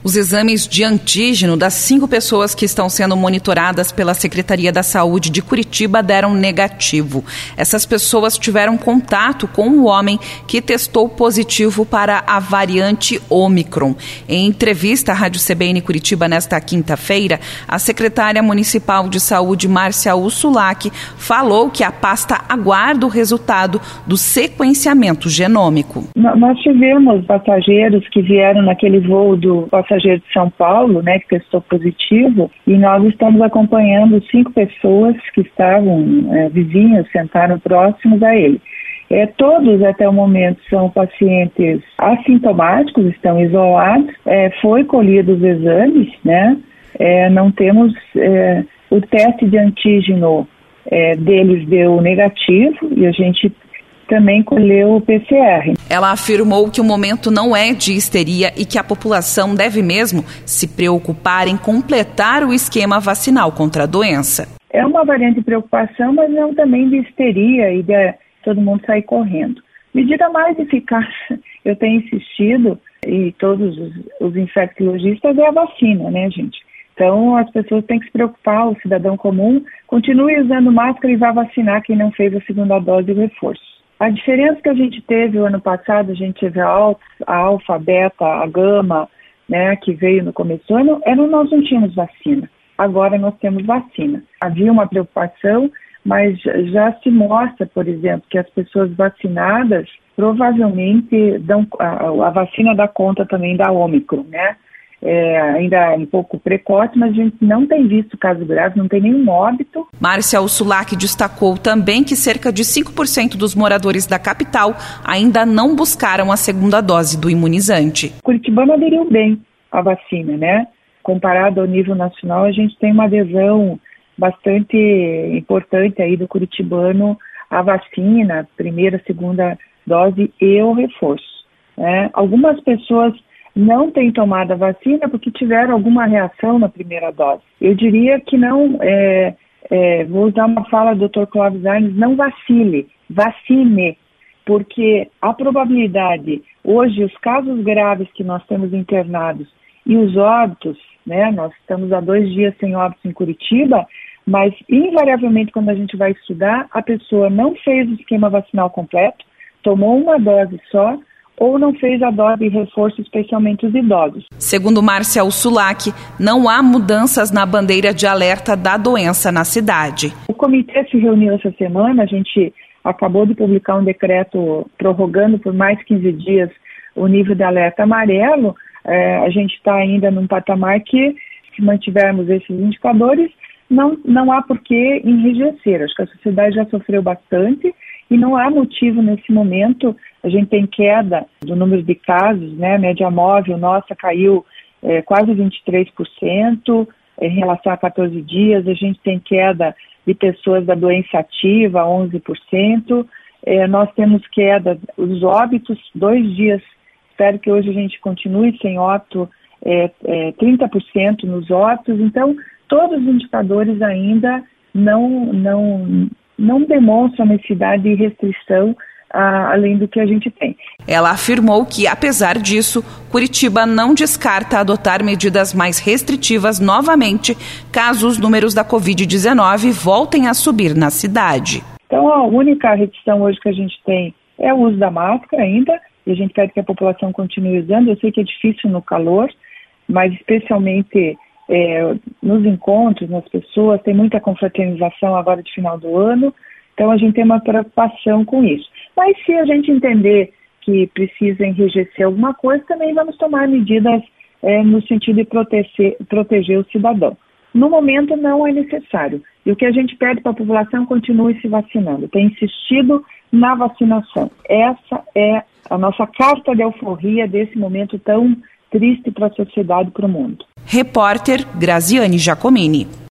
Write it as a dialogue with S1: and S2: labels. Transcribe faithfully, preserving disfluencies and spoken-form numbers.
S1: Os exames de antígeno das cinco pessoas que estão sendo monitoradas pela Secretaria da Saúde de Curitiba deram negativo. Essas pessoas tiveram contato com o homem que testou positivo para a variante Ômicron. Em entrevista à Rádio C B N Curitiba nesta quinta-feira, a secretária municipal de saúde, Márcia Ursulac, falou que a pasta aguarda o resultado do sequenciamento genômico.
S2: Nós tivemos passageiros que vieram naquele voo do passageiro de São Paulo, né, que testou positivo, e nós estamos acompanhando cinco pessoas que estavam é, vizinhos, sentaram próximos a ele. É, todos até o momento são pacientes assintomáticos, estão isolados, é, foi colhido os exames, né, é, não temos é, o teste de antígeno é, deles deu negativo e a gente também colheu o P C R.
S1: Ela afirmou que o momento não é de histeria e que a população deve mesmo se preocupar em completar o esquema vacinal contra a doença.
S2: É uma variante de preocupação, mas não também de histeria e de todo mundo sair correndo. Medida mais eficaz, eu tenho insistido, e todos os, os infectologistas, é a vacina, né, gente? Então, as pessoas têm que se preocupar, o cidadão comum continue usando máscara e vá vacinar quem não fez a segunda dose de reforço. A diferença que a gente teve o ano passado, a gente teve a alfa, a alfa, a beta, a gama, né, que veio no começo do ano, era nós não tínhamos vacina. Agora nós temos vacina. Havia uma preocupação, mas já se mostra, por exemplo, que as pessoas vacinadas provavelmente dão, a, a vacina dá conta também da Ômicron, né? É, ainda é um pouco precoce, mas a gente não tem visto caso grave, não tem nenhum óbito.
S1: Márcia Ursulac destacou também que cerca de cinco por cento dos moradores da capital ainda não buscaram a segunda dose do imunizante.
S2: Curitibano aderiu bem à vacina, né? Comparado ao nível nacional, a gente tem uma adesão bastante importante aí do curitibano à vacina, primeira, segunda dose e o reforço, né? Algumas pessoas não têm tomado a vacina porque tiveram alguma reação na primeira dose. Eu diria que não, é, é, vou usar uma fala do doutor Clóvis Arnes, não vacile, vacine, porque a probabilidade, hoje, os casos graves que nós temos internados e os óbitos, né, nós estamos há dois dias sem óbitos em Curitiba, mas invariavelmente quando a gente vai estudar, a pessoa não fez o esquema vacinal completo, tomou uma dose só, ou não fez a dose de reforço, especialmente os idosos.
S1: Segundo Márcia Ursulac, não há mudanças na bandeira de alerta da doença na cidade.
S2: O comitê se reuniu essa semana, a gente acabou de publicar um decreto prorrogando por mais quinze dias o nível de alerta amarelo. É, a gente está ainda num patamar que, se mantivermos esses indicadores, não, não há por que enrijecer. Acho que a sociedade já sofreu bastante e não há motivo nesse momento. A gente tem queda do número de casos, né? A média móvel nossa caiu é, quase vinte e três por cento em relação a catorze dias. A gente tem queda de pessoas da doença ativa, onze por cento. É, nós temos queda dos óbitos, dois dias. Espero que hoje a gente continue sem óbito, é, é, trinta por cento nos óbitos. Então, todos os indicadores ainda não, não, não demonstram necessidade de restrição a, além do que a gente tem.
S1: Ela afirmou que, apesar disso, Curitiba não descarta adotar medidas mais restritivas novamente, caso os números da covid dezenove voltem a subir na cidade.
S2: Então, a única restrição hoje que a gente tem é o uso da máscara ainda, e a gente pede que a população continue usando. Eu sei que é difícil no calor, mas especialmente é, nos encontros, nas pessoas, tem muita confraternização agora de final do ano, então a gente tem uma preocupação com isso. Mas se a gente entender que precisa enrijecer alguma coisa, também vamos tomar medidas é, no sentido de proteger, proteger o cidadão. No momento não é necessário. E o que a gente pede para a população, continue se vacinando. Tem insistido na vacinação. Essa é a nossa carta de alforria desse momento tão triste para a sociedade e para o mundo.
S1: Repórter Graziane Giacomini.